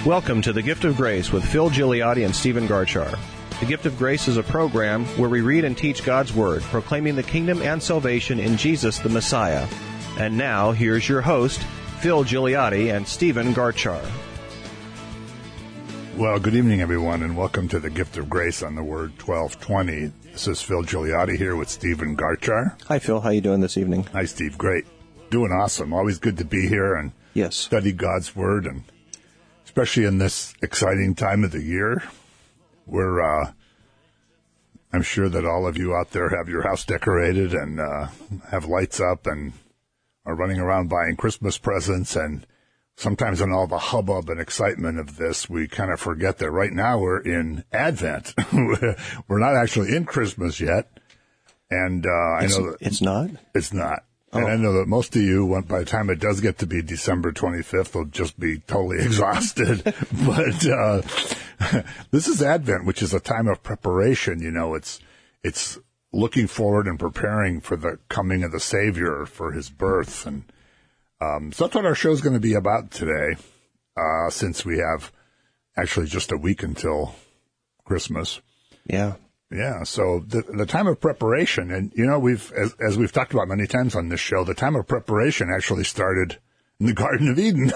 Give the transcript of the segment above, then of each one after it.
Welcome to The Gift of Grace with Phil Gigliotti and Stephen Garchar. The Gift of Grace is a program where we read and teach God's Word, proclaiming the kingdom and salvation in Jesus the Messiah. And now, here's your host, Phil Gigliotti and Stephen Garchar. Well, good evening, everyone, and welcome to The Gift of Grace on the Word 1220. This is Phil Gigliotti here with Stephen Garchar. Hi, Phil. How you doing this evening? Hi, Steve. Great. Doing awesome. Always good to be here and study God's Word, and especially in this exciting time of the year where I'm sure that all of you out there have your house decorated and have lights up and are running around buying Christmas presents. And sometimes in all the hubbub and excitement of this, we kind of forget that right now we're in Advent. We're not actually in Christmas yet. And I know that it's not? It's not. Oh. And I know that most of you, by the time it does get to be December 25th, will just be totally exhausted. But this is Advent, which is a time of preparation. You know, it's looking forward and preparing for the coming of the Savior, for his birth. And so that's what our show is going to be about today, since we have actually just a week until Christmas. Yeah. Yeah, so the time of preparation, and you know, as we've talked about many times on this show, the time of preparation actually started in the Garden of Eden.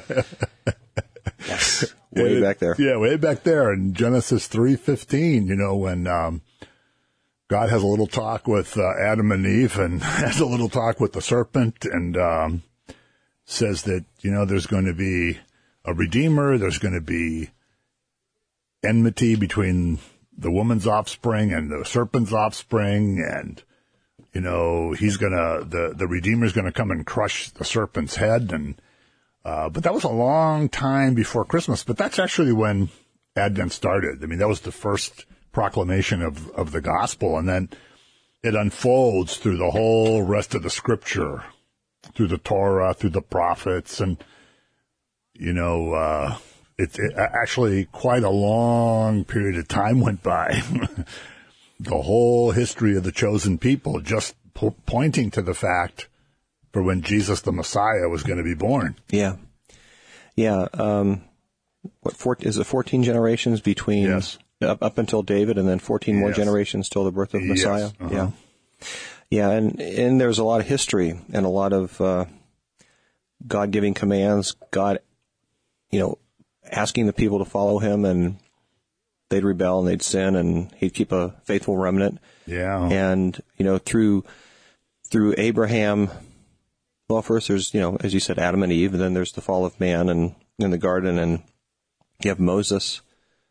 Yes, way back there. Yeah, way back there in Genesis 3:15. You know, when God has a little talk with Adam and Eve, and has a little talk with the serpent, and says that, you know, there's going to be a redeemer, there's going to be enmity between the woman's offspring and the serpent's offspring, and, you know, the Redeemer's gonna come and crush the serpent's head, and, but that was a long time before Christmas, but that's actually when Advent started. I mean, that was the first proclamation of the gospel, and then it unfolds through the whole rest of the scripture, through the Torah, through the prophets, and, you know, It's actually quite a long period of time went by. The whole history of the chosen people just pointing to the fact for when Jesus the Messiah was going to be born. Yeah. Yeah. Is it 14 generations between up until David, and then 14 more generations till the birth of Messiah? Yes. Yeah. Yeah. And there's a lot of history and a lot of God giving commands, God, you know, asking the people to follow him, and they'd rebel and they'd sin, and he'd keep a faithful remnant. Yeah. And, you know, through Abraham, well, first there's, you know, as you said, Adam and Eve, and then there's the fall of man and in the garden, and you have Noah.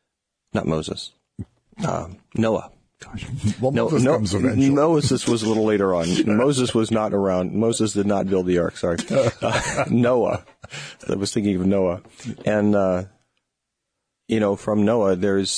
Gosh. Well, Moses comes eventually. Moses was a little later on. Moses was not around. Moses did not build the ark, sorry. Noah. I was thinking of Noah. And, you know, from Noah,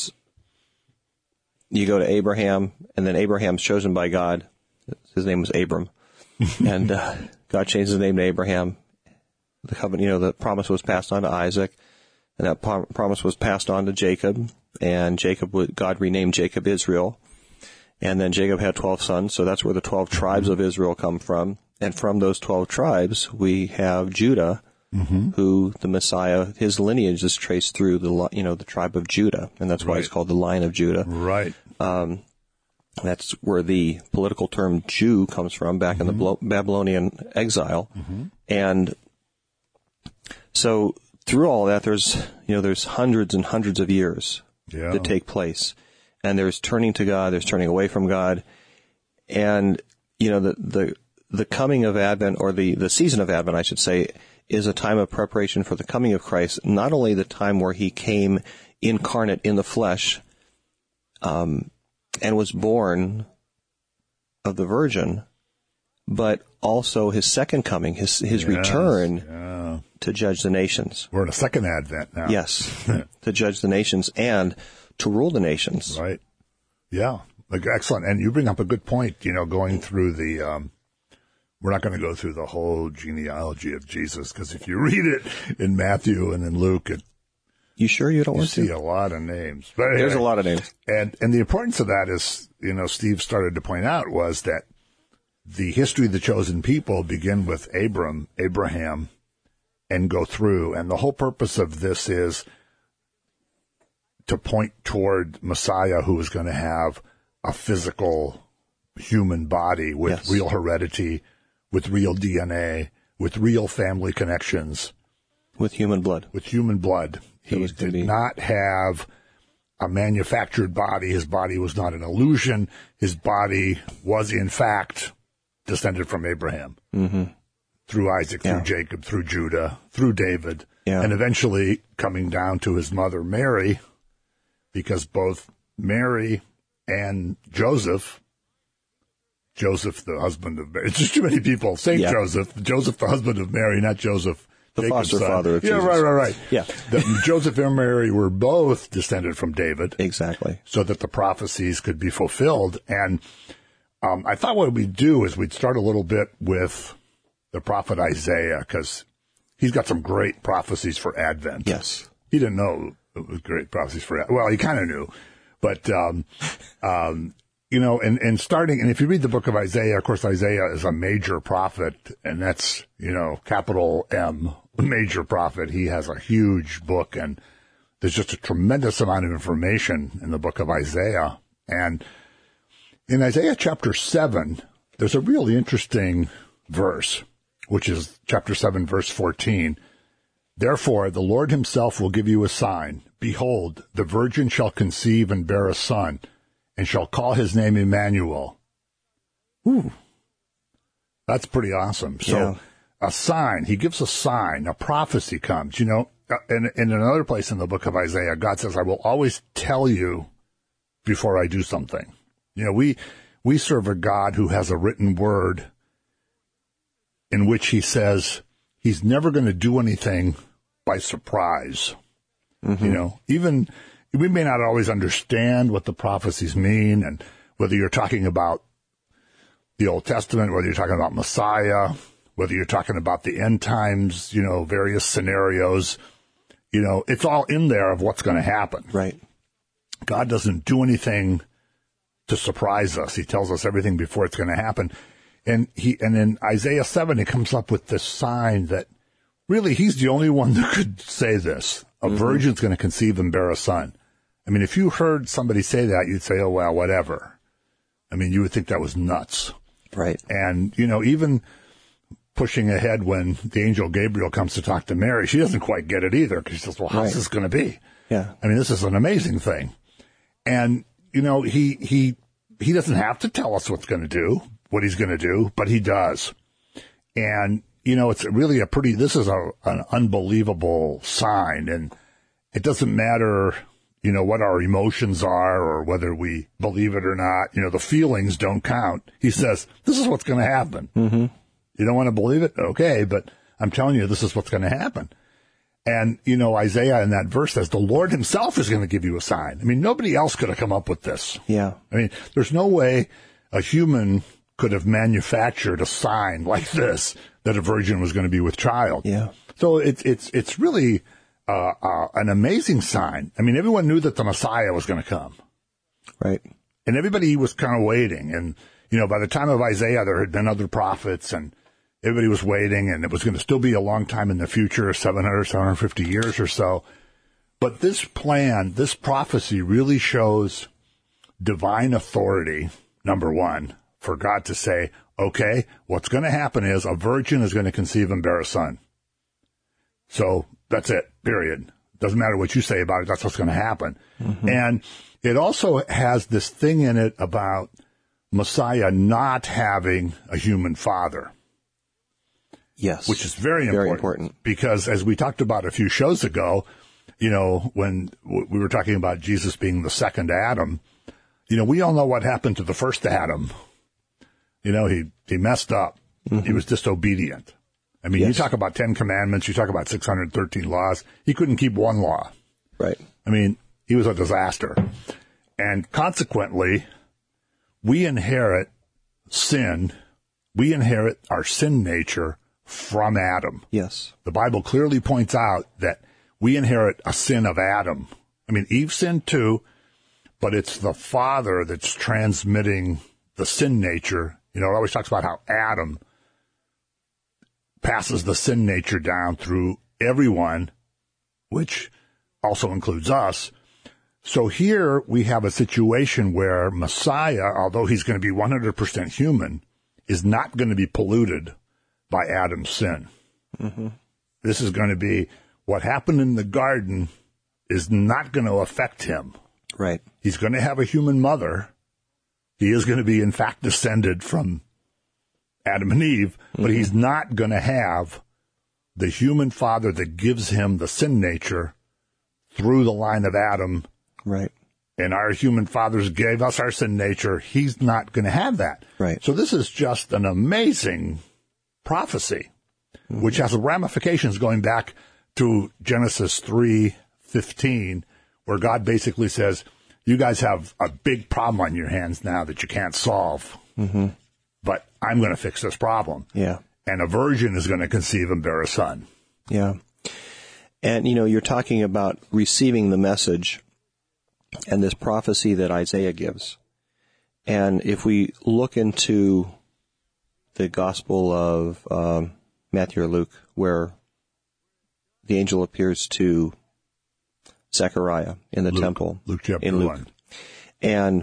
you go to Abraham, and then Abraham's chosen by God. His name was Abram. And God changed his name to Abraham. The covenant, you know, the promise was passed on to Isaac, and that promise was passed on to Jacob. And God renamed Jacob Israel. And then Jacob had 12 sons, so that's where the 12 tribes of Israel come from. And from those 12 tribes, we have Judah, who the Messiah, his lineage is traced through the tribe of Judah, and that's why it's called the Lion of Judah. Right. That's where the political term Jew comes from, back in the Babylonian exile. And so through all that, there's hundreds and hundreds of years that take place. And there's turning to God, there's turning away from God. And, you know, the coming of Advent, or the season of Advent, I should say, is a time of preparation for the coming of Christ, not only the time where he came incarnate in the flesh, and was born of the Virgin, but also his second coming, his return to judge the nations. We're in a second Advent now. Yes, to judge the nations and to rule the nations. Right. Yeah. Excellent. And you bring up a good point, you know, going through we're not going to go through the whole genealogy of Jesus, because if you read it in Matthew and in Luke, you sure you don't want to? You see a lot of names. But anyway, there's a lot of names. And the importance of that is, you know, Steve started to point out, was that the history of the chosen people begin with Abraham, and go through. And the whole purpose of this is to point toward Messiah who was going to have a physical human body with real heredity, with real DNA, with real family connections. With human blood. With human blood. He did not have a manufactured body. His body was not an illusion. His body was, in fact, descended from Abraham. Mm-hmm. Through Isaac, through Jacob, through Judah, through David, and eventually coming down to his mother Mary, because both Mary and Joseph, the husband of Mary, it's just too many people saying Joseph, the husband of Mary, not Joseph, the Jacob's foster son. father of Jesus. Right. Yeah. Joseph and Mary were both descended from David. Exactly. So that the prophecies could be fulfilled. And I thought what we'd do is we'd start a little bit with the prophet Isaiah, because he's got some great prophecies for Advent. Yes. He didn't know it was great prophecies for Advent. Well, he kind of knew. But, and starting, and if you read the book of Isaiah, of course, Isaiah is a major prophet, and that's, capital M, major prophet. He has a huge book, and there's just a tremendous amount of information in the book of Isaiah. And in Isaiah chapter 7, there's a really interesting verse, which is chapter 7, verse 14. Therefore, the Lord himself will give you a sign. Behold, the virgin shall conceive and bear a son, and shall call his name Emmanuel. Ooh, that's pretty awesome. So a sign, he gives a sign, a prophecy comes, and in another place in the book of Isaiah, God says, I will always tell you before I do something. We serve a God who has a written word in which he says he's never going to do anything by surprise. Mm-hmm. Even we may not always understand what the prophecies mean, and whether you're talking about the Old Testament, whether you're talking about Messiah, whether you're talking about the end times, various scenarios, it's all in there of what's going to happen. Right. God doesn't do anything to surprise us. He tells us everything before it's going to happen. And in Isaiah 7, he comes up with this sign that really he's the only one that could say this. A virgin's going to conceive and bear a son. I mean, if you heard somebody say that, you'd say, oh, well, whatever. I mean, you would think that was nuts. Right. And, even pushing ahead when the angel Gabriel comes to talk to Mary, she doesn't quite get it either, because she says, well, how's this going to be? Yeah. I mean, this is an amazing thing. And, he doesn't have to tell us what he's going to do, but he does. And, it's really this is an unbelievable sign. And it doesn't matter, what our emotions are or whether we believe it or not. The feelings don't count. He says, this is what's going to happen. Mm-hmm. You don't want to believe it? Okay, but I'm telling you, this is what's going to happen. And, Isaiah in that verse says, the Lord himself is going to give you a sign. I mean, nobody else could have come up with this. Yeah. I mean, there's no way a human could have manufactured a sign like this, that a virgin was going to be with child. Yeah. So it's really an amazing sign. I mean, everyone knew that the Messiah was going to come. Right. And everybody was kind of waiting. And, by the time of Isaiah, there had been other prophets, and everybody was waiting, and it was going to still be a long time in the future, 750 years or so. But this prophecy really shows divine authority, number one, for God to say, okay, what's going to happen is a virgin is going to conceive and bear a son. So that's it, period. Doesn't matter what you say about it, that's what's going to happen. Mm-hmm. And it also has this thing in it about Messiah not having a human father. Yes. Which is very important. Because as we talked about a few shows ago, when we were talking about Jesus being the second Adam, we all know what happened to the first Adam. He messed up. Mm-hmm. He was disobedient. I mean, You talk about 10 commandments, you talk about 613 laws. He couldn't keep one law. Right. I mean, he was a disaster. And consequently, we inherit sin. We inherit our sin nature from Adam. Yes. The Bible clearly points out that we inherit a sin of Adam. I mean, Eve sinned too, but it's the father that's transmitting the sin nature. It always talks about how Adam passes the sin nature down through everyone, which also includes us. So here we have a situation where Messiah, although he's going to be 100% human, is not going to be polluted by Adam's sin. Mm-hmm. This is going to be what happened in the garden is not going to affect him. Right. He's going to have a human mother. He is going to be, in fact, descended from Adam and Eve, but he's not going to have the human father that gives him the sin nature through the line of Adam. Right. And our human fathers gave us our sin nature. He's not going to have that. Right. So this is just an amazing prophecy, which has ramifications going back to Genesis 3:15, where God basically says, you guys have a big problem on your hands now that you can't solve, but I'm going to fix this problem. Yeah. And a virgin is going to conceive and bear a son. Yeah. And, you're talking about receiving the message and this prophecy that Isaiah gives. And if we look into the Gospel of Matthew or Luke, where the angel appears to Zechariah in the temple. Luke chapter in Luke. 1. And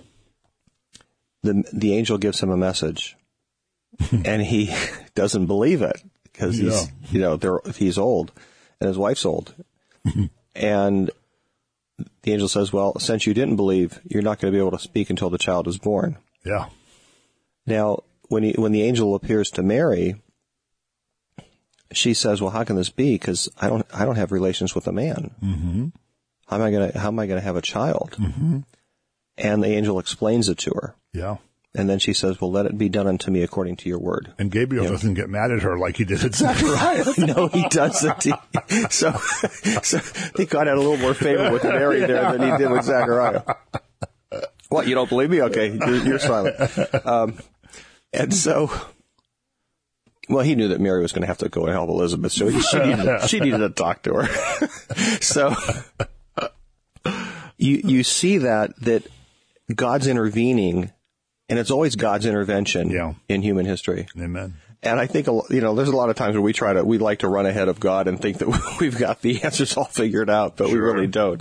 the angel gives him a message, and he doesn't believe it because he's old and his wife's old. And the angel says, well, since you didn't believe, you're not going to be able to speak until the child is born. Yeah. Now, when the angel appears to Mary, she says, well, how can this be? Because I don't have relations with a man. Mm-hmm. How am I going to have a child? Mm-hmm. And the angel explains it to her. Yeah. And then she says, well, let it be done unto me according to your word. And Gabriel doesn't get mad at her like he did at Zechariah. No, he doesn't. So I think God had a little more favor with Mary there than he did with Zechariah. What, you don't believe me? Okay, you're silent. And so, well, he knew that Mary was going to have to go and help Elizabeth, so she needed to talk to her. So you see that God's intervening, and it's always God's intervention in human history. Amen. And I think, there's a lot of times where we like to run ahead of God and think that we've got the answers all figured out, but we really don't.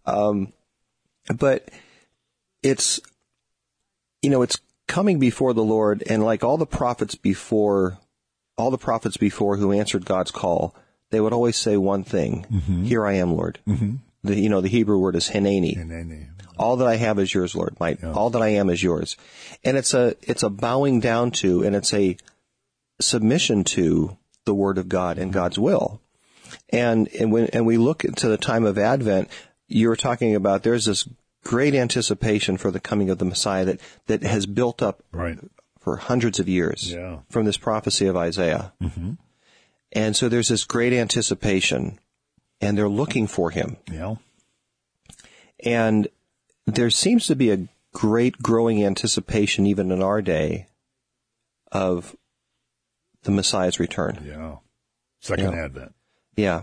But it's coming before the Lord, and like all the prophets before who answered God's call, they would always say one thing, Here I am, Lord. Mm-hmm. The Hebrew word is hineni. Hineni. All that I have is yours, Lord. All that I am is yours. And it's a bowing down to, and it's a submission to the word of God and God's will. And when we look to the time of Advent, you were talking about there's this great anticipation for the coming of the Messiah that has built up for hundreds of years from this prophecy of Isaiah. Mm-hmm. And so there's this great anticipation, and they're looking for him. Yeah. And there seems to be a great growing anticipation even in our day of the Messiah's return. Yeah. Second Advent. Yeah.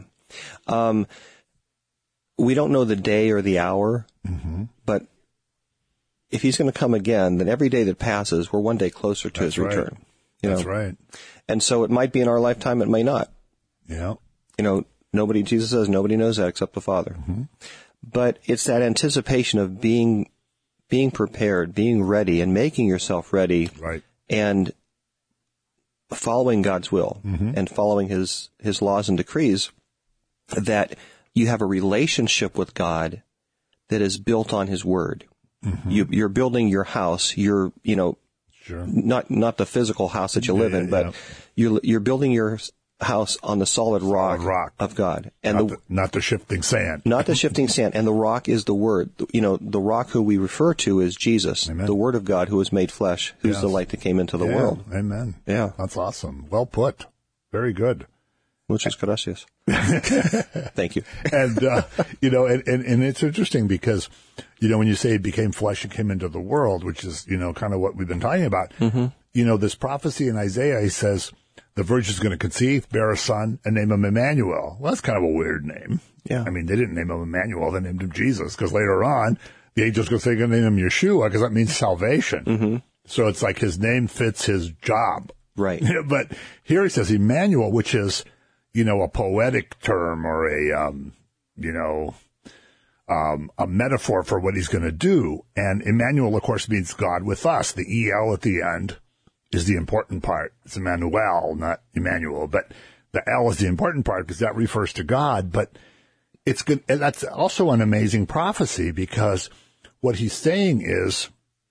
We don't know the day or the hour, but if he's going to come again, then every day that passes, we're one day closer to his return. That's right. And so it might be in our lifetime, it may not. Yeah. Jesus says nobody knows that except the Father. Mm-hmm. But it's that anticipation of being prepared, being ready, and making yourself ready, and following God's will and following His laws and decrees, that you have a relationship with God that is built on His Word. Mm-hmm. You're building your house. You're not the physical house that you live in, but you're building your house on the solid rock of God, and not the shifting sand. Not the shifting sand. And the rock is the Word. The rock who we refer to is Jesus, the Word of God who was made flesh, who's the light that came into the world. Amen. Yeah. That's awesome. Well put. Very good. Muchas gracias. Thank you. And, and it's interesting because, when you say it became flesh and came into the world, which is, kind of what we've been talking about, this prophecy in Isaiah, he says, the virgin is going to conceive, bear a son, and name him Emmanuel. Well, that's kind of a weird name. Yeah. I mean, they didn't name him Emmanuel. They named him Jesus, because later on, the angel's going to say, they're going to name him Yeshua, because that means salvation. Mm-hmm. So it's like his name fits his job. Right. But here he says Emmanuel, which is, a poetic term or a metaphor for what he's going to do. And Emmanuel, of course, means God with us. The EL at the end is the important part. It's Emmanuel, not Emmanuel, but the L is the important part because that refers to God. But it's good. And that's also an amazing prophecy because what he's saying is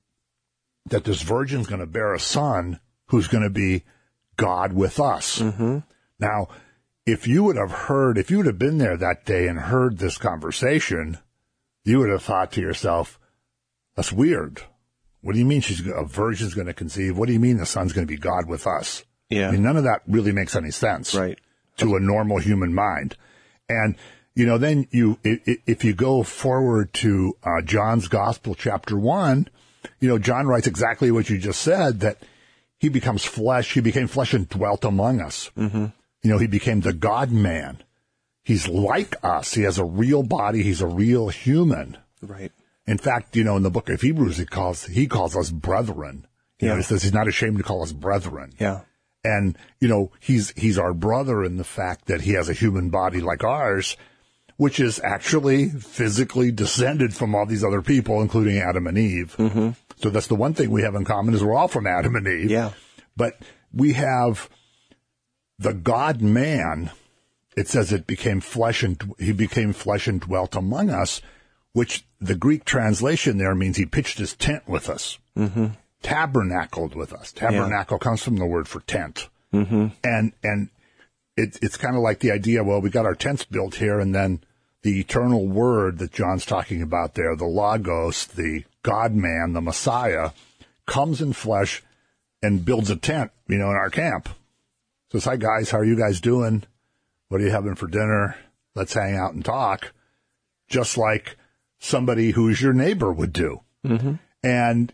that this virgin's going to bear a son who's going to be God with us. Mm-hmm. Now, if you would have been there that day and heard this conversation, you would have thought to yourself, that's weird. What do you mean a virgin's going to conceive? What do you mean the son's going to be God with us? Yeah. I mean, none of that really makes any sense to a normal human mind. And, then if you go forward to John's Gospel, chapter 1, John writes exactly what you just said, that he became flesh and dwelt among us. Mm-hmm. He became the God-man. He's like us. He has a real body. He's a real human. Right. In fact, in the book of Hebrews, he calls us brethren. He says he's not ashamed to call us brethren. Yeah. And, he's our brother in the fact that he has a human body like ours, which is actually physically descended from all these other people, including Adam and Eve. Mm-hmm. So that's the one thing we have in common is we're all from Adam and Eve. Yeah. But we have the God-man. It says he became flesh and dwelt among us, which the Greek translation there means he pitched his tent with us, mm-hmm. tabernacled with us. Tabernacle comes from the word for tent. Mm-hmm. And it's kind of like the idea, well, we got our tents built here, and then the eternal word that John's talking about there, the Logos, the God-man, the Messiah, comes in flesh and builds a tent, in our camp. Says, hi guys, how are you guys doing? What are you having for dinner? Let's hang out and talk. Just like somebody who's your neighbor would do. Mm-hmm. And,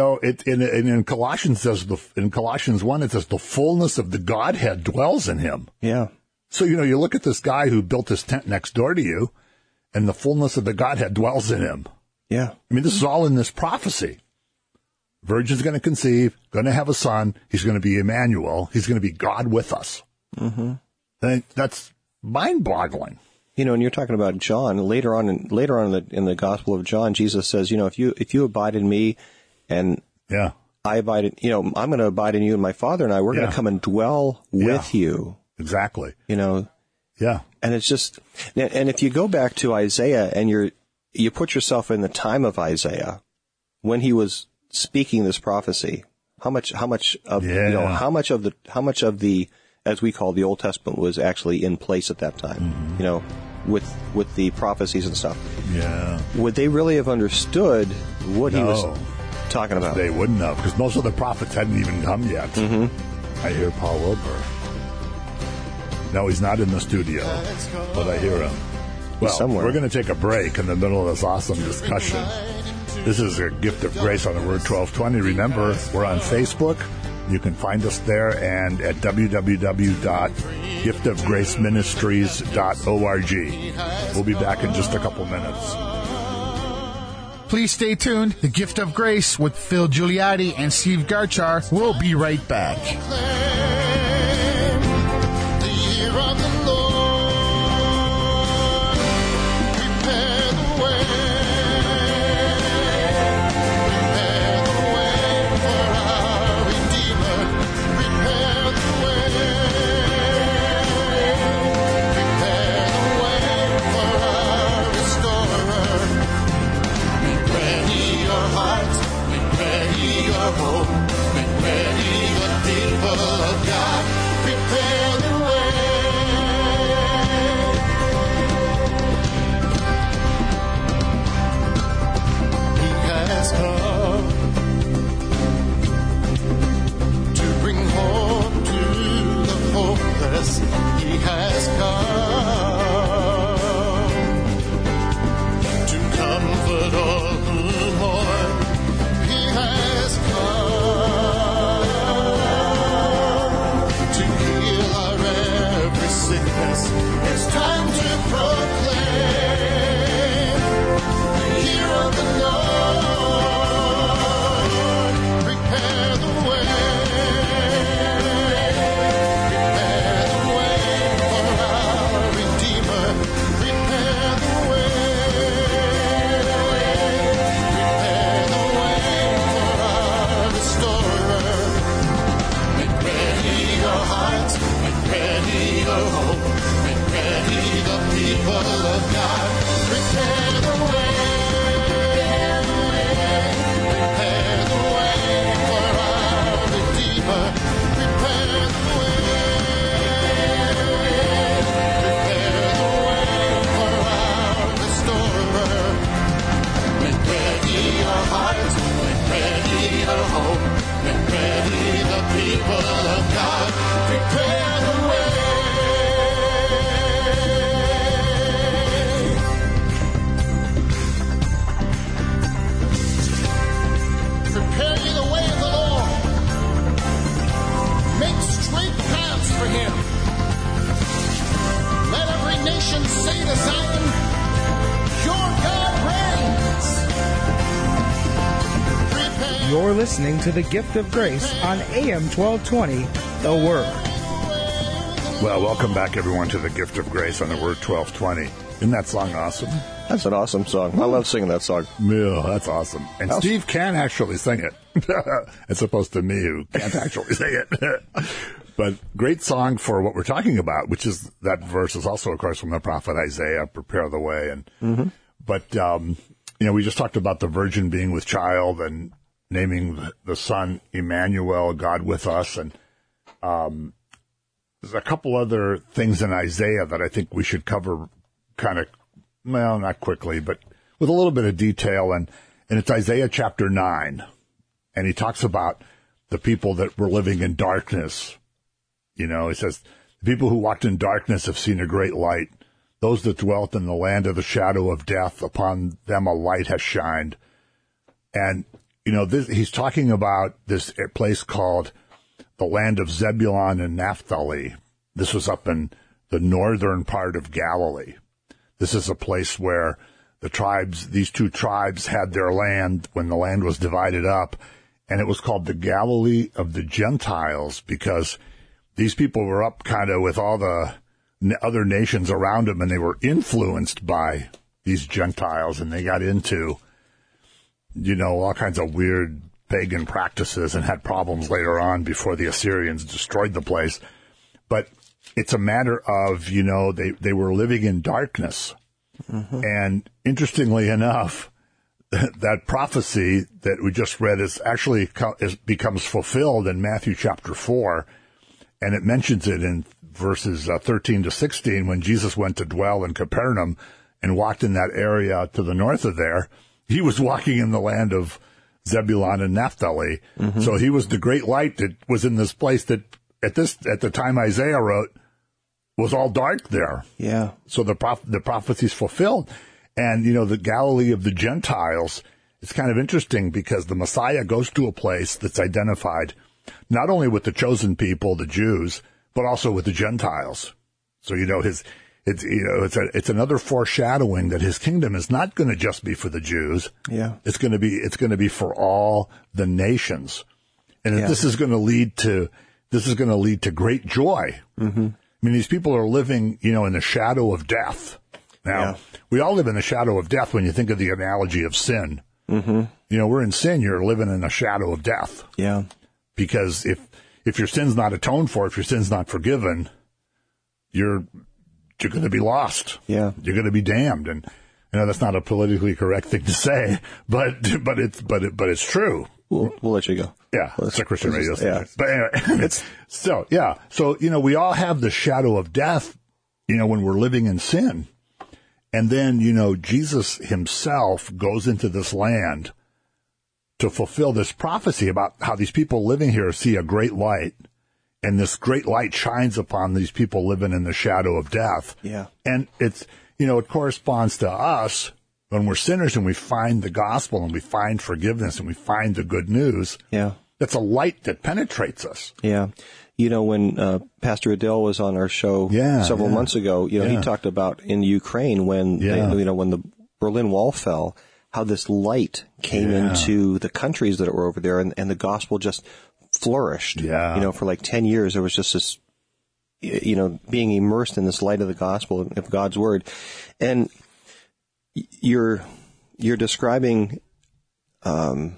in Colossians in Colossians 1, it says the fullness of the Godhead dwells in him. Yeah. So, you look at this guy who built his tent next door to you, and the fullness of the Godhead dwells in him. Yeah. I mean, this is all in this prophecy. Virgin's going to conceive, going to have a son. He's going to be Emmanuel. He's going to be God with us. Mm-hmm. And that's mind-boggling. And you're talking about John. Later on in the Gospel of John, Jesus says, if you abide in me, and I abide in, I'm going to abide in you, and my Father and I, we're going to come and dwell with you. Exactly. Yeah. And it's just, and if you go back to Isaiah and you put yourself in the time of Isaiah, when he was speaking this prophecy, how much of the, as we call the Old Testament, was actually in place at that time, mm-hmm. with the prophecies and stuff. Yeah. Would they really have understood what he was talking about? They wouldn't have, because most of the prophets hadn't even come yet. Mm-hmm. I hear Paul Wilbur. No, he's not in the studio, but I hear him. Well, somewhere. We're going to take a break in the middle of this awesome discussion. This is a Gift of Grace on the Word 1220. Remember, we're on Facebook. You can find us there and at www.giftofgraceministries.org. We'll be back in just a couple minutes. Please stay tuned. The Gift of Grace with Phil Giuliatti and Steve Garchar will be right back. Make ready the people of God. Prepare the way. people of God, prepare the way. Prepare ye the way of the Lord. Make straight paths for him. Let every nation say to Zion, your God reigns. Prepare. You're listening to The Gift of Grace on AM 1220, The Word. Well, welcome back, everyone, to the Gift of Grace on the Word 1220. Isn't that song awesome? That's an awesome song. I love singing that song. Yeah, that's awesome. And Steve can actually sing it, as opposed to me, who can't actually sing it. But great song for what we're talking about, which is that verse is also, of course, from the prophet Isaiah, prepare the way. And But, we just talked about the virgin being with child and naming the son Emmanuel, God with us. And there's a couple other things in Isaiah that I think we should cover kind of, well, not quickly, but with a little bit of detail. And it's Isaiah chapter 9. And he talks about the people that were living in darkness. He says, the people who walked in darkness have seen a great light. Those that dwelt in the land of the shadow of death, upon them a light has shined. And, he's talking about this place called the land of Zebulun and Naphtali. This was up in the northern part of Galilee. This is a place where these two tribes had their land when the land was divided up. And it was called the Galilee of the Gentiles because these people were up kind of with all the other nations around them, and they were influenced by these Gentiles, and they got into, all kinds of weird pagan practices and had problems later on before the Assyrians destroyed the place. But it's a matter of, they were living in darkness. And interestingly enough, that prophecy that we just read becomes fulfilled in Matthew chapter 4. And it mentions it in verses 13 to 16 when Jesus went to dwell in Capernaum and walked in that area to the north of there. He was walking in the land of Zebulun and Naphtali. So he was the great light that was in this place that at the time Isaiah wrote was all dark there. Yeah. So the prophecy's fulfilled. And, the Galilee of the Gentiles, it's kind of interesting because the Messiah goes to a place that's identified not only with the chosen people, the Jews, but also with the Gentiles. So, it's another foreshadowing that his kingdom is not going to just be for the Jews. Yeah. It's going to be for all the nations. And this is going to lead to great joy. I mean, these people are living, in the shadow of death. Now, we all live in the shadow of death when you think of the analogy of sin. We're in sin, you're living in a shadow of death. Yeah. Because if your sin's not atoned for, if your sin's not forgiven, you're going to be lost. Yeah. You're going to be damned. And that's not a politically correct thing to say, but it's true. We'll let you go. Yeah. It's a Christian radio station. But anyway, So, we all have the shadow of death, when we're living in sin. And then, Jesus himself goes into this land to fulfill this prophecy about how these people living here see a great light, and this great light shines upon these people living in the shadow of death. Yeah. And it's, it corresponds to us when we're sinners and we find the gospel and we find forgiveness and we find the good news. Yeah. That's a light that penetrates us. Yeah. When Pastor Adele was on our show several months ago, he talked about in Ukraine when when the Berlin Wall fell, how this light came into the countries that were over there, and the gospel just flourished. Yeah. For like 10 years, there was just this, being immersed in this light of the gospel of God's word. And you're describing a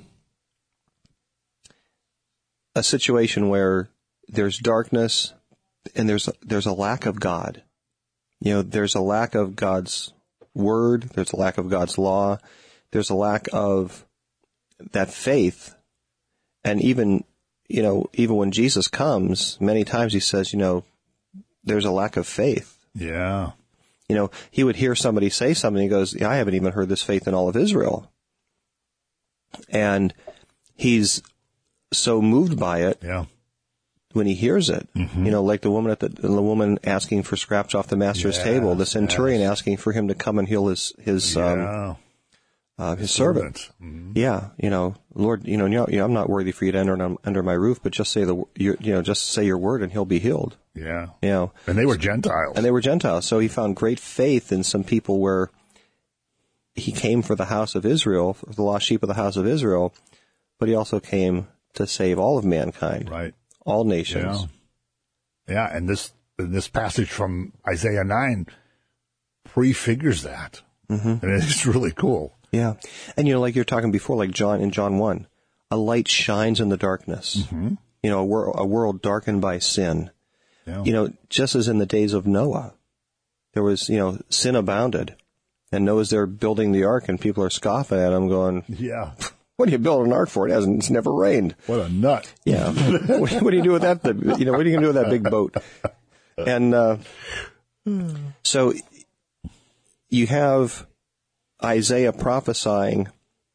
situation where there's darkness and there's a lack of God. There's a lack of God's word. There's a lack of God's law. There's a lack of that faith. And even when Jesus comes, many times he says, there's a lack of faith. Yeah. He would hear somebody say something. He goes, I haven't even heard this faith in all of Israel. And he's so moved by it hears it, like the woman the woman asking for scraps off the master's table, the centurion asking for him to come and heal his servant. Mm-hmm. Yeah, Lord, I'm not worthy for you to enter under my roof, but just say just say your word and he'll be healed. Yeah. And they were Gentiles. So he found great faith in some people where he came for the house of Israel, for the lost sheep of the house of Israel, but he also came to save all of mankind. Right. All nations. Yeah. And this passage from Isaiah 9 prefigures that. Mm-hmm. And it's really cool. Yeah. And, like you're talking before, like in John 1, a light shines in the darkness. Mm-hmm. A world darkened by sin. Yeah. Just as in the days of Noah, there was, sin abounded. And Noah's there building the ark and people are scoffing at him going, yeah, what do you build an ark for? It's never rained. What a nut. Yeah. What do you do with that? What are you going to do with that big boat? And, so you have Isaiah prophesying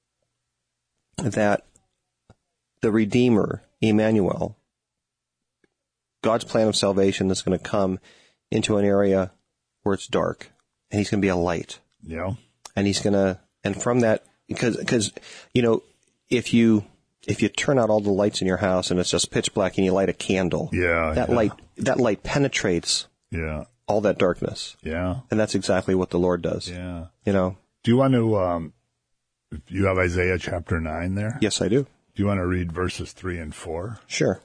that the Redeemer, Emmanuel, God's plan of salvation is going to come into an area where it's dark, and he's going to be a light. Yeah. And he's going to, and from that, because, if you turn out all the lights in your house and it's just pitch black and you light a candle, that light penetrates all that darkness. Yeah. And that's exactly what the Lord does. Yeah. Do you want to, you have Isaiah chapter 9 there? Yes, I do. Do you want to read verses 3 and 4? Sure.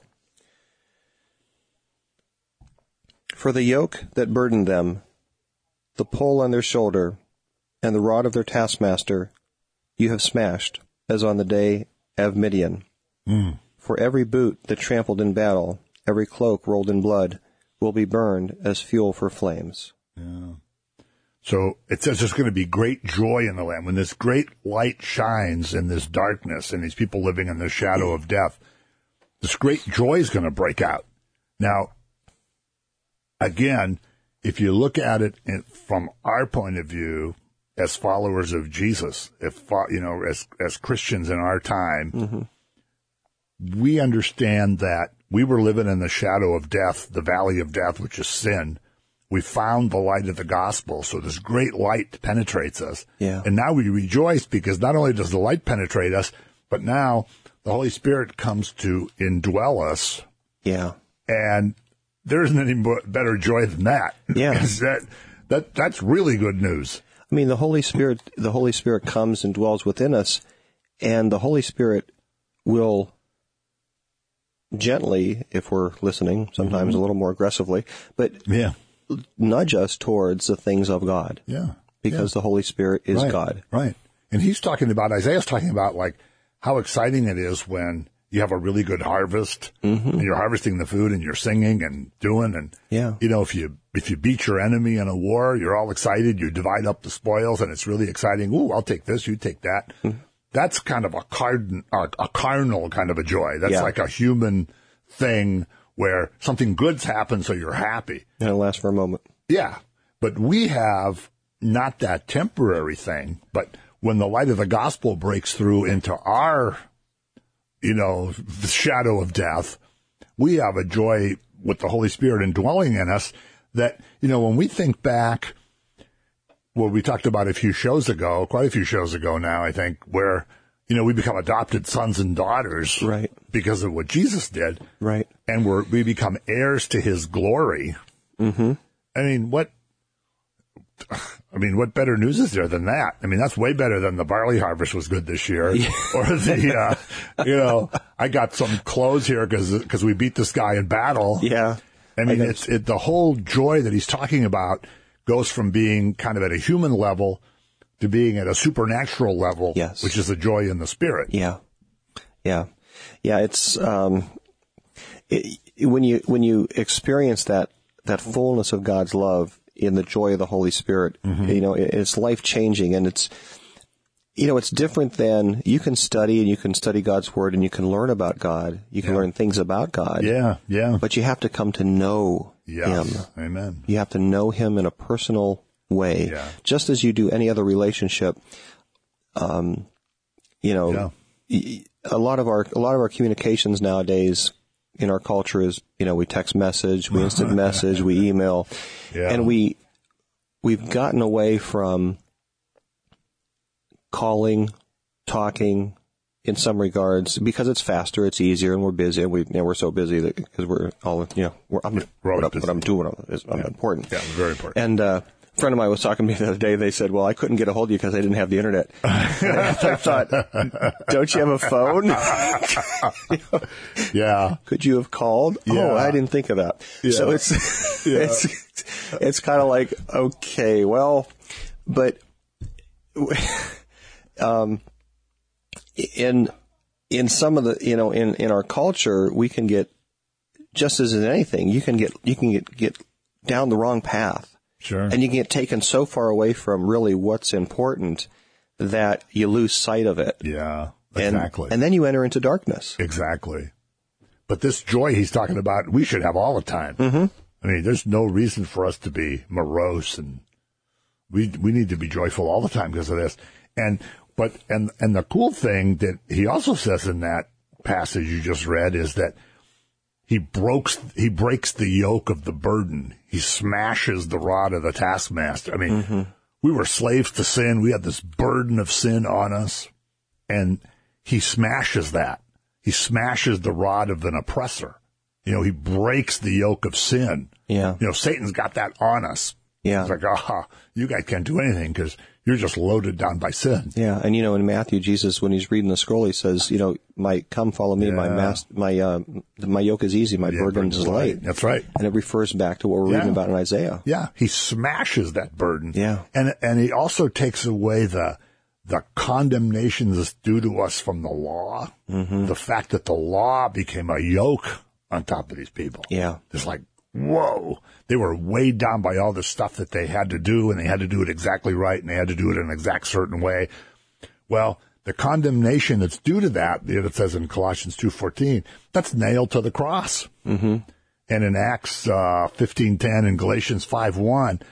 For the yoke that burdened them, the pole on their shoulder, and the rod of their taskmaster, you have smashed, as on the day of Midian. Mm. For every boot that trampled in battle, every cloak rolled in blood, will be burned as fuel for flames. Yeah. So it says there's going to be great joy in the land. When this great light shines in this darkness and these people living in the shadow of death, this great joy is going to break out. Now, again, if you look at it from our point of view as followers of Jesus, as Christians in our time, mm-hmm. we understand that we were living in the shadow of death, the valley of death, which is sin. We found the light of the gospel, so this great light penetrates us. Yeah. And now we rejoice because not only does the light penetrate us, but now the Holy Spirit comes to indwell us. Yeah. And there isn't any better joy than that. Yeah. That's really good news. I mean, the Holy Spirit comes and dwells within us, and the Holy Spirit will gently, if we're listening, sometimes mm-hmm. a little more aggressively, but nudge us towards the things of God. Yeah. Because the Holy Spirit is God. Right. And Isaiah's talking about like how exciting it is when you have a really good harvest mm-hmm. and you're harvesting the food and you're singing and doing and if you beat your enemy in a war, you're all excited, you divide up the spoils and it's really exciting. Ooh, I'll take this, you take that. Mm-hmm. That's kind of a carnal kind of a joy. That's like a human thing where something good's happened, so you're happy. And it lasts for a moment. Yeah. But we have not that temporary thing, but when the light of the gospel breaks through into our, the shadow of death, we have a joy with the Holy Spirit indwelling in us that, when we think back, well, we talked about quite a few shows ago now, I think, where, we become adopted sons and daughters. Right. Because of what Jesus did. Right. And we become heirs to his glory. Mm-hmm. What better news is there than that? I mean, that's way better than the barley harvest was good this year. Yeah. Or I got some clothes here because we beat this guy in battle. Yeah. I mean, it's the whole joy that he's talking about goes from being kind of at a human level to being at a supernatural level, yes. which is the joy in the Spirit. Yeah. Yeah. Yeah. It's, when you experience that fullness of God's love in the joy of the Holy Spirit, mm-hmm. It's life-changing, and it's different than you can study God's Word and you can learn about God. You can learn things about God. Yeah, yeah. But you have to come to know Him. Amen. You have to know Him in a personal way, just as you do any other relationship. A lot of our communications nowadays in our culture is, we text message, we instant message, we email, and we've gotten away from calling, talking, in some regards, because it's faster, it's easier, and we're busy. And we're so busy that because we're all, what I'm doing is important. Yeah, very important. And a friend of mine was talking to me the other day. They said, "Well, I couldn't get a hold of you because I didn't have the internet." I thought, "Don't you have a phone?" Yeah. Could you have called? Yeah. Oh, I didn't think of that. Yeah. So it's kind of like, okay, well, but. In some of the, in our culture, we can get, just as in anything, you can get down the wrong path. Sure. And you can get taken so far away from really what's important that you lose sight of it. Yeah, exactly. And then you enter into darkness. Exactly. But this joy he's talking about, we should have all the time. Mm-hmm. I mean, there's no reason for us to be morose, and we need to be joyful all the time because of this. And the cool thing that he also says in that passage you just read is that he breaks the yoke of the burden. He smashes the rod of the taskmaster. I mean, we were slaves to sin. We had this burden of sin on us, and he smashes that. He smashes the rod of an oppressor. He breaks the yoke of sin. Yeah. Satan's got that on us. Yeah. It's like, you guys can't do anything because you're just loaded down by sin. Yeah. And, in Matthew, Jesus, when he's reading the scroll, he says, come follow me. Yeah. My yoke is easy. My burden is light. That's right. And it refers back to what we're reading about in Isaiah. Yeah. He smashes that burden. Yeah. And he also takes away the condemnation that's due to us from the law. Mm-hmm. The fact that the law became a yoke on top of these people. Yeah. It's like, whoa, they were weighed down by all the stuff that they had to do, and they had to do it exactly right, and they had to do it in an exact certain way. Well, the condemnation that's due to that, it says in Colossians 2:14, that's nailed to the cross. Mm-hmm. And in Acts 15:10 and Galatians 5:1,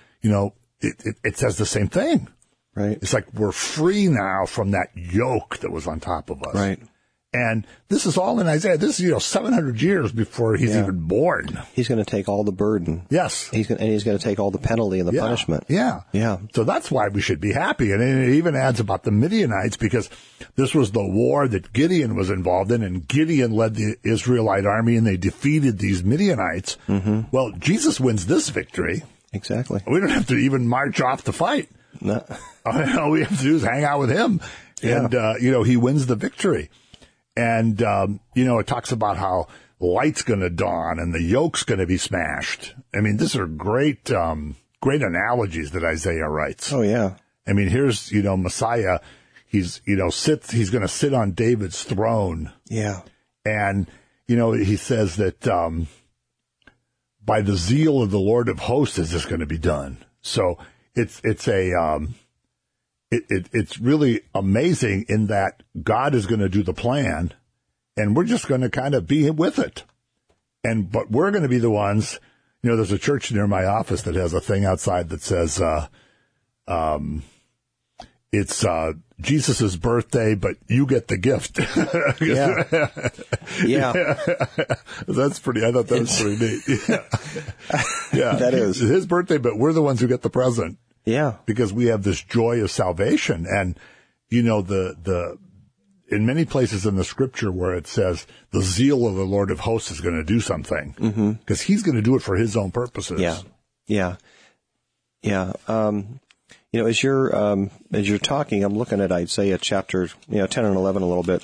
it says the same thing. Right. It's like we're free now from that yoke that was on top of us. Right. And this is all in Isaiah. This is, 700 years before he's even born. He's going to take all the burden. Yes. He's going to take all the penalty and the punishment. Yeah. Yeah. So that's why we should be happy. And it even adds about the Midianites, because this was the war that Gideon was involved in, and Gideon led the Israelite army, and they defeated these Midianites. Mm-hmm. Well, Jesus wins this victory. Exactly. We don't have to even march off to fight. No. All we have to do is hang out with him. Yeah. And, he wins the victory. And, it talks about how light's going to dawn and the yoke's going to be smashed. I mean, these are great analogies that Isaiah writes. Oh, yeah. I mean, here's, Messiah. He's going to sit on David's throne. Yeah. And, he says that, by the zeal of the Lord of hosts is this going to be done. So it's really amazing in that God is going to do the plan, and we're just going to kind of be with it. But we're going to be the ones, there's a church near my office that has a thing outside that says, it's, Jesus' birthday, but you get the gift. Yeah. I thought that was pretty neat. Yeah. That is his birthday, but we're the ones who get the present. Yeah. Because we have this joy of salvation. And, in many places in the scripture where it says the zeal of the Lord of hosts is going to do something, because he's going to do it for his own purposes. Yeah. Yeah. Yeah. As you're talking, I'm looking at Isaiah chapter, 10 and 11 a little bit.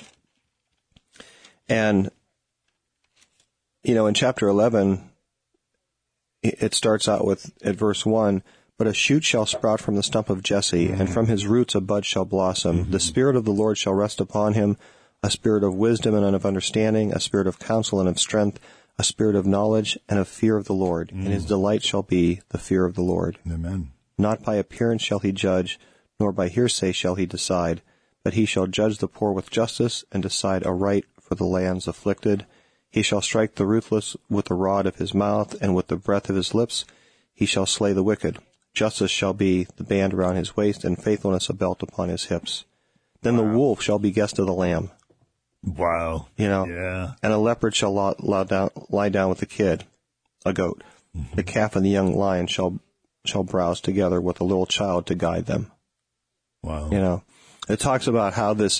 And, in chapter 11, it starts out at verse 1, but a shoot shall sprout from the stump of Jesse, and from his roots a bud shall blossom. Mm-hmm. The Spirit of the Lord shall rest upon him, a spirit of wisdom and of understanding, a spirit of counsel and of strength, a spirit of knowledge and of fear of the Lord. And his delight shall be the fear of the Lord. Amen. Not by appearance shall he judge, nor by hearsay shall he decide, but he shall judge the poor with justice and decide aright for the land's afflicted. He shall strike the ruthless with the rod of his mouth, and with the breath of his lips he shall slay the wicked. Justice shall be the band around his waist, and faithfulness a belt upon his hips. Then the wolf shall be guest of the lamb. Wow. Yeah. And a leopard shall lie down with the kid, a goat. Mm-hmm. The calf and the young lion shall browse together with a little child to guide them. Wow. It talks about how this,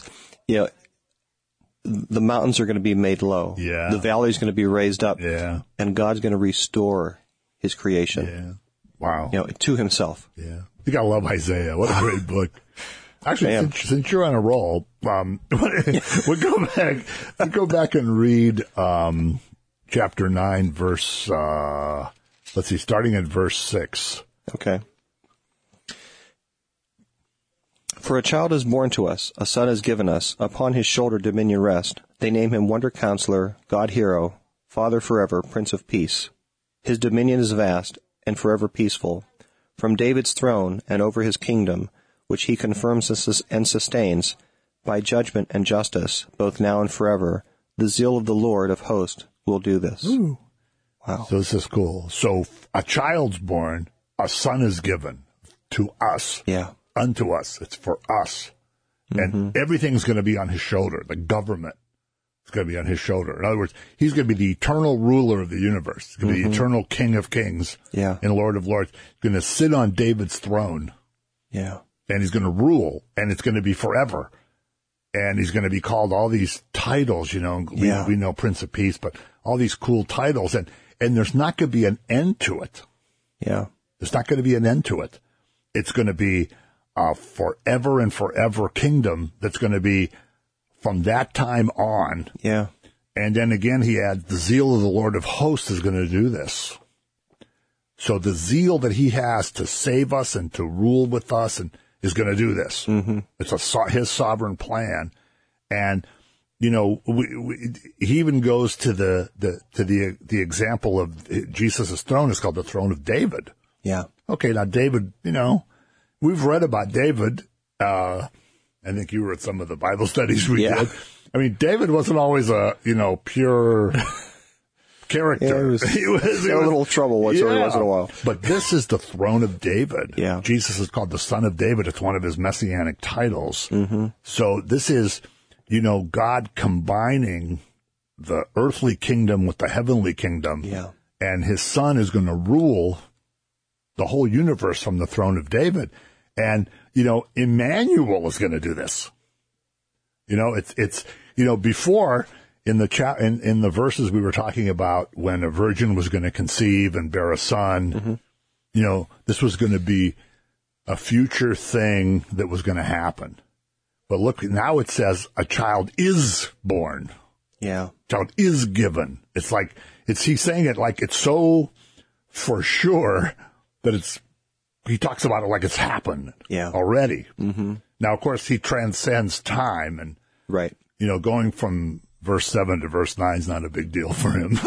the mountains are going to be made low. Yeah. The valley is going to be raised up. Yeah. And God's going to restore his creation. Yeah. Wow. To himself. Yeah. You gotta love Isaiah. What a great book. Actually, since you're on a roll, we'll go back and read, chapter 9, verse, starting at verse 6. Okay. For a child is born to us, a son is given us, upon his shoulder dominion rest. They name him Wonder Counselor, God Hero, Father forever, Prince of Peace. His dominion is vast and forever peaceful. From David's throne and over his kingdom, which he confirms and sustains, by judgment and justice, both now and forever, the zeal of the Lord of hosts will do this. Ooh. Wow. So this is cool. So a child's born, a son is given to us. Yeah. Unto us. It's for us. And everything's going to be on his shoulder. The government is going to be on his shoulder. In other words, he's going to be the eternal ruler of the universe. He's going to be the eternal King of Kings and Lord of Lords. He's going to sit on David's throne. Yeah. And he's going to rule, and it's going to be forever. And he's going to be called all these titles, we know Prince of Peace, but all these cool titles. And there's not going to be an end to it. Yeah. There's not going to be an end to it. It's going to be a forever and forever kingdom that's going to be from that time on. Yeah. And then again, he adds, the zeal of the Lord of hosts is going to do this. So the zeal that he has to save us and to rule with us and is going to do this. Mm-hmm. It's his sovereign plan. And, he even goes to the example of Jesus' throne. It's called the throne of David. Yeah. Okay. Now David, we've read about David. I think you were at some of the Bible studies we did. I mean, David wasn't always a, pure character. Yeah, he was a little trouble once in a while. But this is the throne of David. Yeah. Jesus is called the Son of David. It's one of his messianic titles. Mm-hmm. So this is, God combining the earthly kingdom with the heavenly kingdom. Yeah. And his son is going to rule the whole universe from the throne of David. And, Emmanuel is going to do this. It's before in the verses we were talking about when a virgin was going to conceive and bear a son, this was going to be a future thing that was going to happen. But look, now it says a child is born. Yeah. Child is given. He's saying it like it's so for sure that he talks about it like it's happened already. Mm-hmm. Now, of course, he transcends time and, going from verse 7 to verse 9 is not a big deal for him.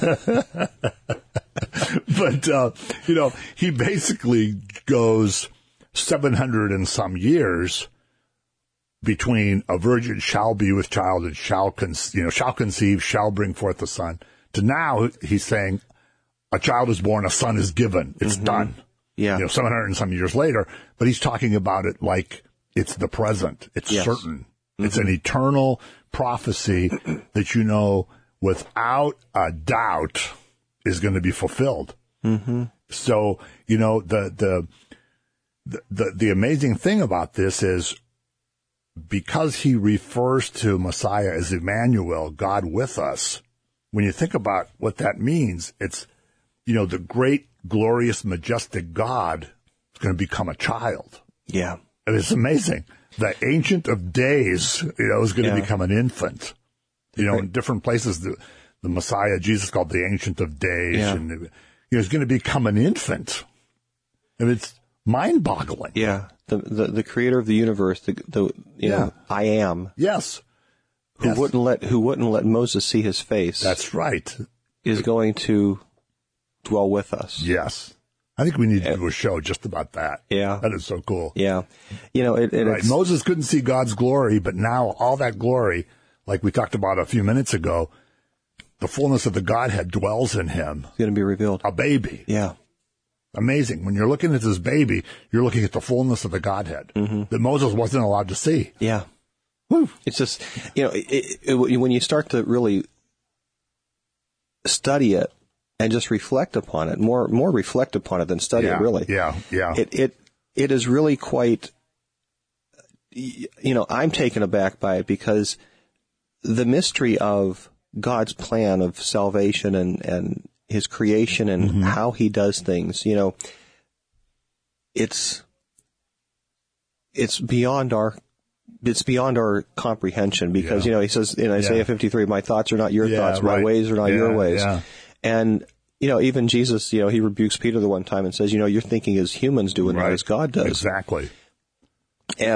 But, he basically goes 700 and some years between a virgin shall be with child and shall conceive, shall bring forth a son, to now he's saying a child is born, a son is given. It's done. Yeah. 700 and some years later, but he's talking about it like it's the present. It's certain. Mm-hmm. It's an eternal prophecy that, without a doubt is going to be fulfilled. Mm-hmm. So, the amazing thing about this is because he refers to Messiah as Emmanuel, God with us, when you think about what that means, it's, the great, glorious, majestic God is going to become a child. Yeah. And it's amazing. The Ancient of Days, is going to become an infant. In different places, the Messiah, Jesus called the Ancient of Days, and he's going to become an infant. And it's mind-boggling. Yeah. The creator of the universe, I am. Yes. Who wouldn't let Moses see his face. That's right. Is going to dwell with us. Yes. I think we need to do a show just about that. Yeah. That is so cool. Yeah. Right. Moses couldn't see God's glory, but now all that glory, like we talked about a few minutes ago, the fullness of the Godhead dwells in him. It's going to be revealed. A baby. Yeah. Amazing. When you're looking at this baby, you're looking at the fullness of the Godhead that Moses wasn't allowed to see. Yeah. It's just, when you start to really study it and just reflect upon it, more reflect upon it than study it, really. Yeah. It is really quite, I'm taken aback by it because the mystery of God's plan of salvation and his creation and how he does things, it's beyond our comprehension because, he says in Isaiah 53, my thoughts are not your thoughts, my ways are not your ways. Yeah. And, even Jesus, he rebukes Peter the one time and says, you're thinking as humans do and not as God does. Exactly. And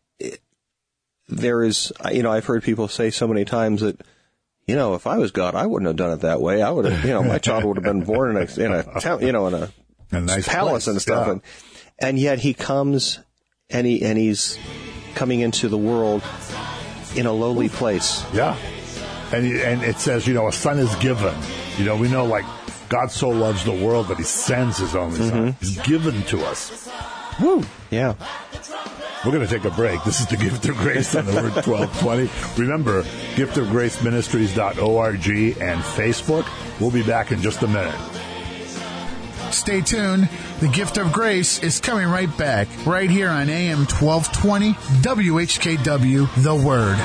I've heard people say so many times that, if I was God, I wouldn't have done it that way. I would have, my child would have been born in a nice palace and stuff. Yeah. And yet he comes and he's coming into the world in a lowly place. Yeah. And it says, a son is given. We know like God so loves the world that he sends his only son. He's given to us. Woo. Yeah. We're going to take a break. This is the Gift of Grace on the Word 1220. Remember, giftofgraceministries.org and Facebook. We'll be back in just a minute. Stay tuned. The Gift of Grace is coming right back, right here on AM 1220, WHKW, The Word.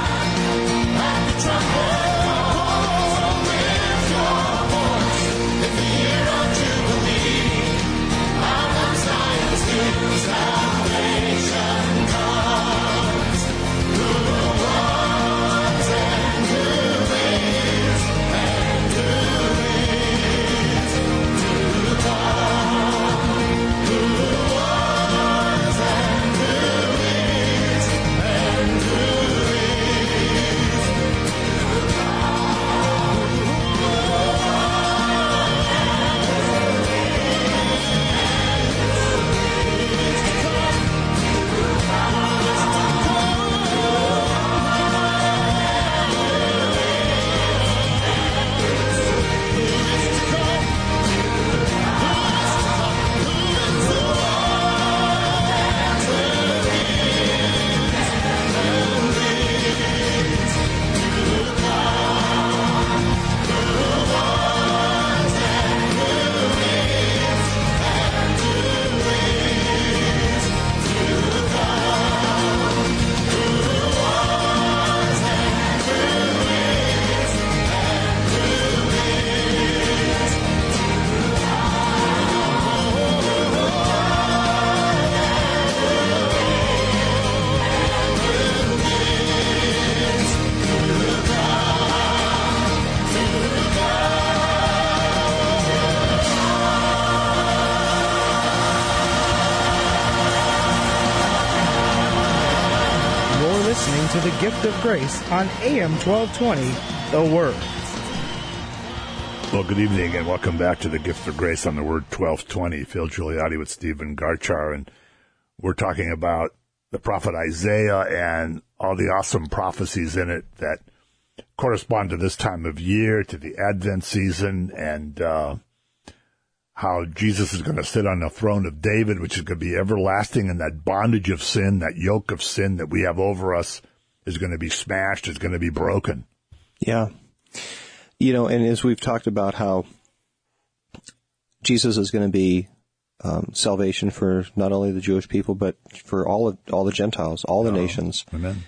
To the Gift of Grace on AM 1220, The Word. Well, good evening and welcome back to the Gift of Grace on the Word 1220. Phil Giuliani with Stephen Garchar, and we're talking about the prophet Isaiah and all the awesome prophecies in it that correspond to this time of year, to the Advent season, and how Jesus is going to sit on the throne of David, which is going to be everlasting, and that bondage of sin, that yoke of sin that we have over us is going to be smashed, is going to be broken. Yeah. And as we've talked about how Jesus is going to be salvation for not only the Jewish people, but for all the Gentiles, all the nations. Amen.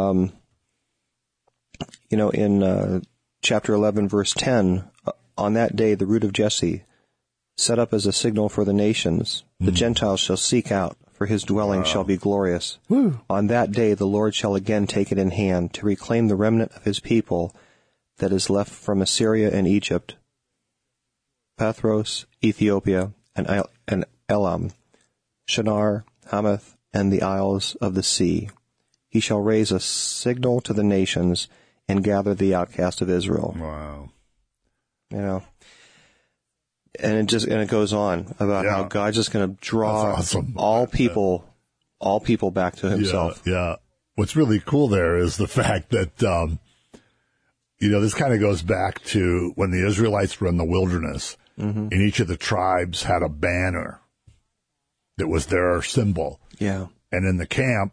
In chapter 11, verse 10, on that day the root of Jesse, set up as a signal for the nations, the Gentiles shall seek out, for his dwelling shall be glorious. Woo. On that day the Lord shall again take it in hand to reclaim the remnant of his people that is left from Assyria and Egypt, Pathros, Ethiopia, and Elam, Shinar, Hamath, and the isles of the sea. He shall raise a signal to the nations and gather the outcast of Israel. Wow. And it goes on about how God's just going to draw all people back to himself. Yeah. What's really cool there is the fact that, this kind of goes back to when the Israelites were in the wilderness, and each of the tribes had a banner that was their symbol. Yeah. And in the camp,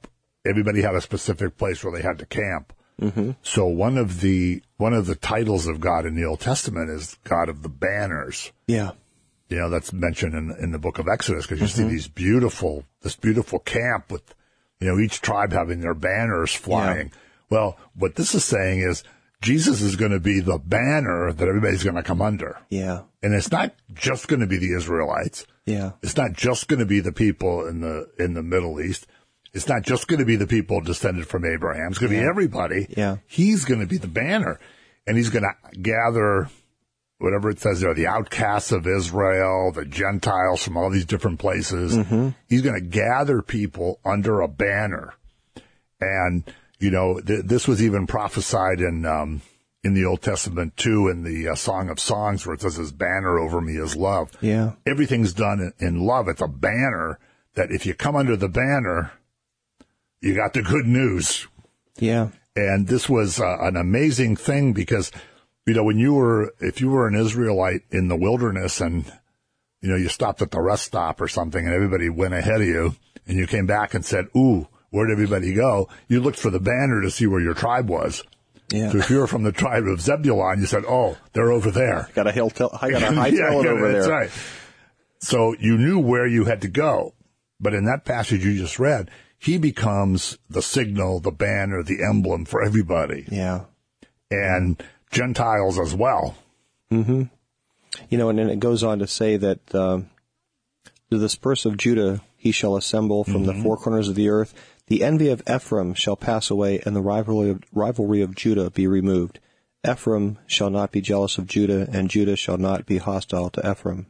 everybody had a specific place where they had to camp. Mm-hmm. So one of the titles of God in the Old Testament is God of the banners. Yeah. You know, that's mentioned in the book of Exodus, because you see this beautiful camp with, you know, each tribe having their banners flying. Yeah. Well, what this is saying is Jesus is going to be the banner that everybody's going to come under. Yeah. And it's not just going to be the Israelites. Yeah. It's not just going to be the people in the Middle East. It's not just going to be the people descended from Abraham. It's going to be everybody. Yeah. He's going to be the banner. And he's going to gather, whatever it says there, the outcasts of Israel, the Gentiles from all these different places. Mm-hmm. He's going to gather people under a banner. And, you know, this was even prophesied in the Old Testament too, in the Song of Songs, where it says, his banner over me is love. Yeah. Everything's done in love. It's a banner that if you come under the banner, you got the good news. Yeah. And this was an amazing thing because, you know, if you were an Israelite in the wilderness and, you know, you stopped at the rest stop or something and everybody went ahead of you and you came back and said, ooh, where'd everybody go? You looked for the banner to see where your tribe was. Yeah. So if you were from the tribe of Zebulun, you said, oh, they're over there. I got a high tail over there. That's right. So you knew where you had to go. But in that passage you just read, he becomes the signal, the banner, the emblem for everybody. Yeah. And Gentiles as well. Mm-hmm. You know, and then it goes on to say that the disperse of Judah he shall assemble from the four corners of the earth. The envy of Ephraim shall pass away, and the rivalry of Judah be removed. Ephraim shall not be jealous of Judah, and Judah shall not be hostile to Ephraim.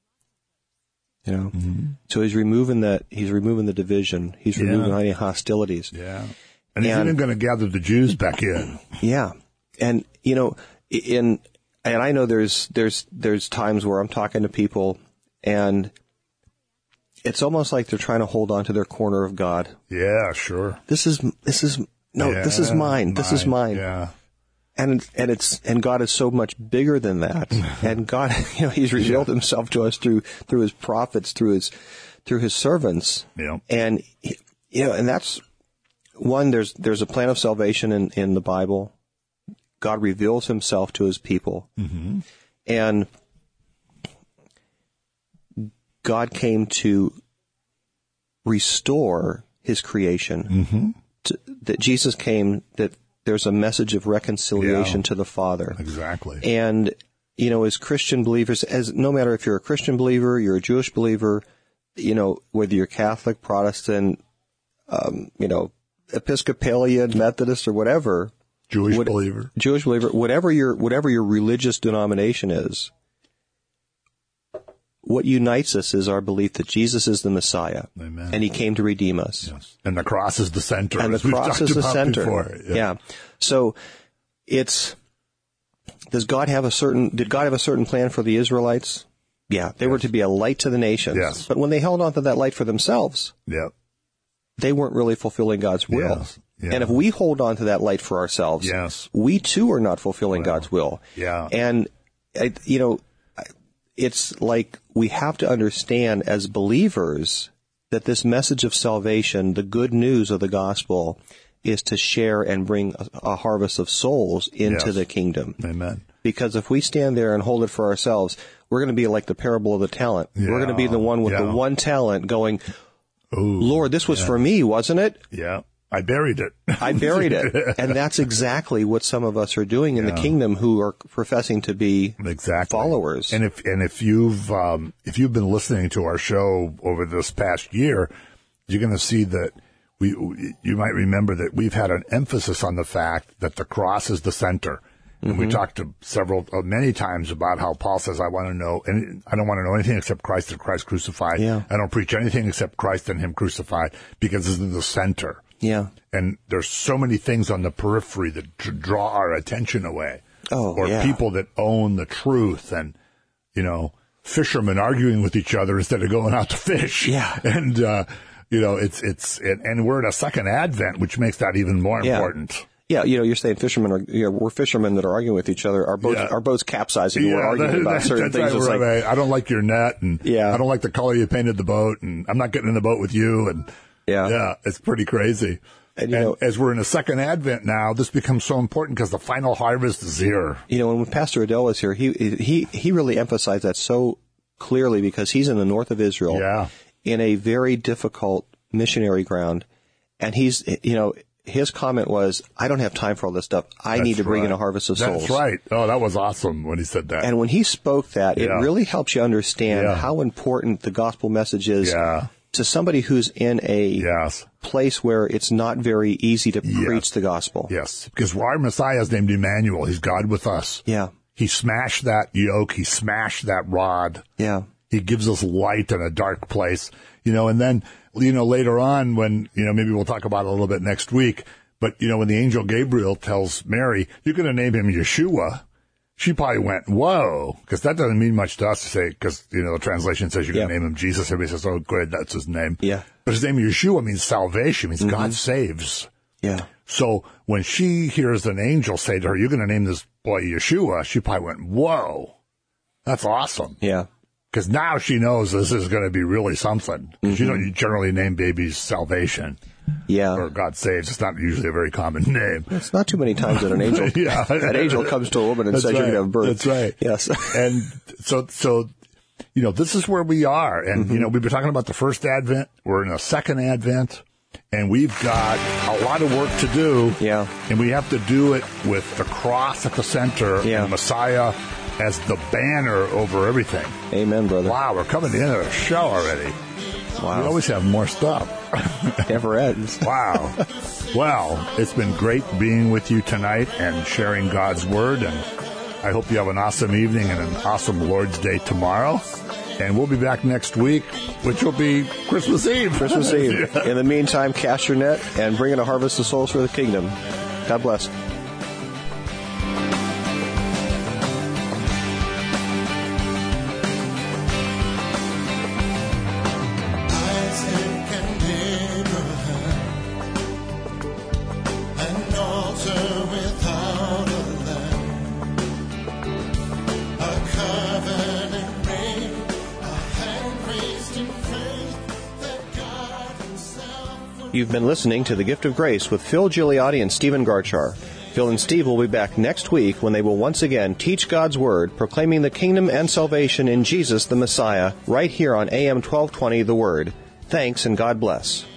You know, so he's removing the division. He's removing any hostilities. Yeah, and he's even going to gather the Jews back in. Yeah, and you know, and I know there's times where I'm talking to people, and it's almost like they're trying to hold on to their corner of God. Yeah, sure. This is mine. This is mine. This is mine. Yeah. And God is so much bigger than that. And God, you know, he's revealed himself to us through his prophets, through his servants. Yeah. And, you know, and that's one, there's a plan of salvation in the Bible. God reveals himself to his people. Mm-hmm. And God came to restore his creation. Mm-hmm. That Jesus came, that there's a message of reconciliation to the Father. Exactly. And, you know, as Christian believers, no matter if you're a Christian believer, you're a Jewish believer, you know, whether you're Catholic, Protestant, you know, Episcopalian, Methodist, or whatever. Jewish believer, whatever your religious denomination is, what unites us is our belief that Jesus is the Messiah. Amen. And he came to redeem us. Yes. And the cross is the center. And the cross is the center. Before. Yeah. So did God have a certain plan for the Israelites? Yeah. They were to be a light to the nations. Yes. But when they held on to that light for themselves, they weren't really fulfilling God's will. Yes. Yeah. And if we hold on to that light for ourselves, we too are not fulfilling God's will. Yeah. And, you know, it's like we have to understand as believers that this message of salvation, the good news of the gospel, is to share and bring a harvest of souls into the kingdom. Amen. Because if we stand there and hold it for ourselves, we're going to be like the parable of the talent. Yeah. We're going to be the one with the one talent going, Lord, this was for me, wasn't it? Yeah. I buried it. And that's exactly what some of us are doing in the kingdom who are professing to be followers. And if you've been listening to our show over this past year, you're going to see that you might remember that we've had an emphasis on the fact that the cross is the center. And we talked to many times about how Paul says, I don't want to know anything except Christ and Christ crucified. Yeah. I don't preach anything except Christ and him crucified, because this is the center. Yeah. And there's so many things on the periphery that draw our attention away. People that own the truth, and, you know, fishermen arguing with each other instead of going out to fish. Yeah. And, you know, and we're in a second advent, which makes that even more important. Yeah, you know, you're saying we're fishermen that are arguing with each other. Our boat's capsizing. We're arguing about certain things. Right. It's I don't like your net, and I don't like the color you painted the boat, and I'm not getting in the boat with you, and it's pretty crazy. And as we're in the second Advent now, this becomes so important because the final harvest is here. When Pastor Adele was here, he really emphasized that so clearly because he's in the north of Israel in a very difficult missionary ground. And he's, his comment was, I don't have time for all this stuff. I need to bring in a harvest of souls. That's right. Oh, that was awesome when he said that. And when he spoke that, it really helps you understand how important the gospel message is to somebody who's in a place where it's not very easy to preach the gospel. Yes, because our Messiah is named Emmanuel. He's God with us. Yeah. He smashed that yoke. He smashed that rod. Yeah. He gives us light in a dark place. And then, later on when, maybe we'll talk about it a little bit next week, but, when the angel Gabriel tells Mary, you're going to name him Yeshua, she probably went, whoa, because that doesn't mean much to us to say, because, the translation says you're going to name him Jesus. Everybody says, oh, good, that's his name. Yeah. But his name Yeshua means salvation, means God saves. Yeah. So when she hears an angel say to her, you're going to name this boy Yeshua, she probably went, whoa, that's awesome. Yeah. Because now she knows this is going to be really something. Because you generally name babies salvation. Yeah. Or God saves. It's not usually a very common name. It's not too many times that an angel an angel comes to a woman and says you're going to have birth. That's right. Yes. And so this is where we are. And, we've been talking about the first Advent. We're in the second Advent. And we've got a lot of work to do. Yeah. And we have to do it with the cross at the center and Messiah as the banner over everything. Amen, brother. Wow, we're coming to the end of the show already. Wow. We always have more stuff. Never ends. Wow. Well, it's been great being with you tonight and sharing God's Word. And I hope you have an awesome evening and an awesome Lord's Day tomorrow. And we'll be back next week, which will be Christmas Eve. Christmas Eve. In the meantime, cast your net and bring in a harvest of souls for the kingdom. God bless. You've been listening to The Gift of Grace with Phil Gigliotti and Stephen Garchar. Phil and Steve will be back next week when they will once again teach God's Word, proclaiming the kingdom and salvation in Jesus the Messiah, right here on AM 1220 The Word. Thanks and God bless.